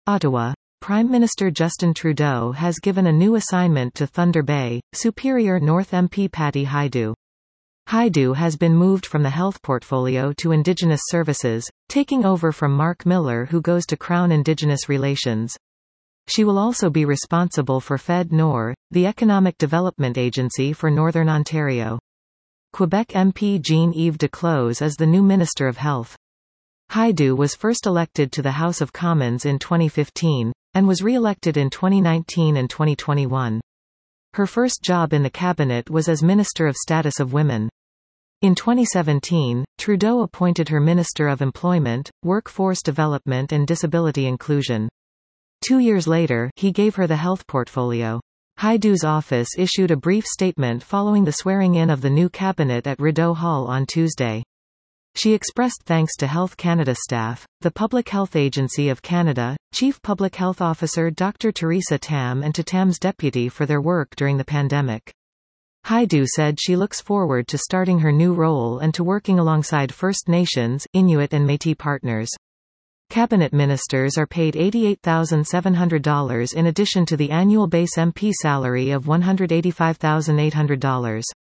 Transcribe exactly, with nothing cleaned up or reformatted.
Ottawa. Prime Minister Justin Trudeau has given a new assignment to Thunder Bay, Superior North M P Patty Hajdu. Hajdu has been moved from the health portfolio to Indigenous Services, taking over from Mark Miller, who goes to Crown Indigenous Relations. She will also be responsible for Fed Nor, the economic development agency for Northern Ontario. Quebec M P Jean-Yves Duclos is the new Minister of Health. Hajdu was first elected to the House of Commons in twenty fifteen, and was re-elected in twenty nineteen and twenty twenty-one. Her first job in the cabinet was as Minister of Status of Women. In twenty seventeen, Trudeau appointed her Minister of Employment, Workforce Development and Disability Inclusion. Two years later, he gave her the health portfolio. Hajdu's office issued a brief statement following the swearing-in of the new cabinet at Rideau Hall on Tuesday. She expressed thanks to Health Canada staff, the Public Health Agency of Canada, Chief Public Health Officer Doctor Theresa Tam, and to Tam's deputy for their work during the pandemic. Hajdu said she looks forward to starting her new role and to working alongside First Nations, Inuit and Métis partners. Cabinet ministers are paid eighty-eight thousand seven hundred dollars in addition to the annual base M P salary of one hundred eighty-five thousand eight hundred dollars.